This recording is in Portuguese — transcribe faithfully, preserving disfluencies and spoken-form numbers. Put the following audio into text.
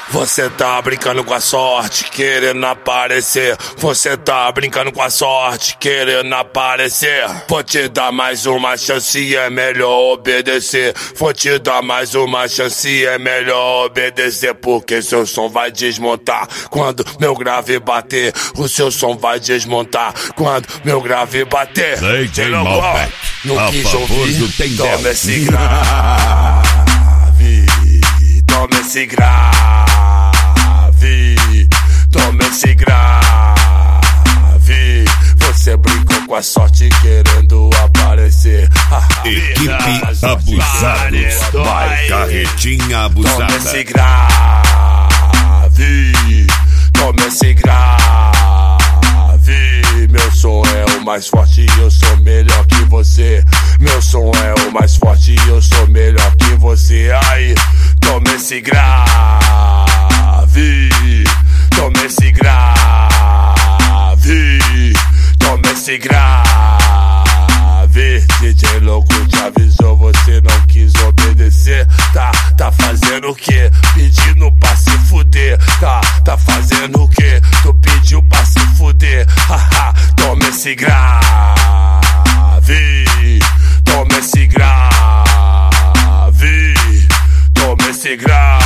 Você tá brincando com a sorte, querendo aparecer. Você tá brincando com a sorte, querendo aparecer. Vou te dar mais uma chance, é melhor obedecer. Vou te dar mais uma chance, é melhor obedecer. Porque seu som vai desmontar quando meu grave bater. O seu som vai desmontar quando meu grave bater. D J Malbec, não a quis favor ouvir, do Tendel. toma esse grave, toma esse grave, toma esse grave. Você brincou com a sorte querendo aparecer. Equipe Abusados, vai Carretinha Abusada. Toma esse grave, toma esse grave. Meu som é o mais forte e eu sou melhor que você. Meu som é o mais forte e eu sou melhor que você. Aí, toma esse grave, toma esse grave, toma esse grave. D J louco te avisou, você não quis obedecer. Tá, tá fazendo o quê? Pedindo pra se fuder. Tá, tá fazendo o quê? Tu pediu pra se fuder. Haha, toma esse grave, toma esse grave, toma esse grave.